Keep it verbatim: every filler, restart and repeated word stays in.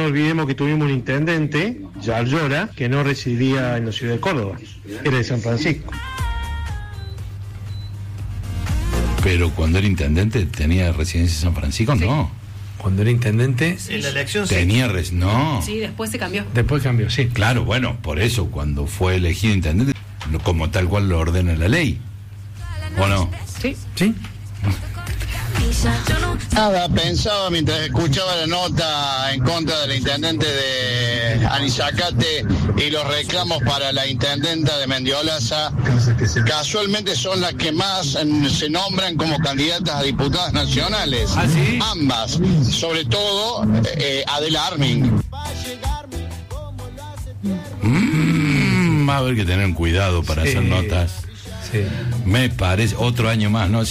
no olvidemos que tuvimos un intendente, Yal Llora, que no residía en la ciudad de Córdoba, era de San Francisco. Pero cuando era intendente tenía residencia en San Francisco, Sí. no. Cuando era intendente, En la elección sí. Tenía res... no. Sí, después se cambió. después cambió, sí. Claro, bueno, por eso cuando fue elegido intendente, como tal cual lo ordena la ley. ¿O no? Sí. ¿Sí? Nada, pensaba mientras escuchaba la nota en contra del intendente de Anizacate y los reclamos para la intendenta de Mendiolaza, casualmente son las que más en, se nombran como candidatas a diputadas nacionales. ¿Ah, sí? Ambas, sobre todo eh, Adela Arming. Mm, va a haber que tener cuidado para Sí. hacer notas. Sí. Me parece, otro año más, ¿no?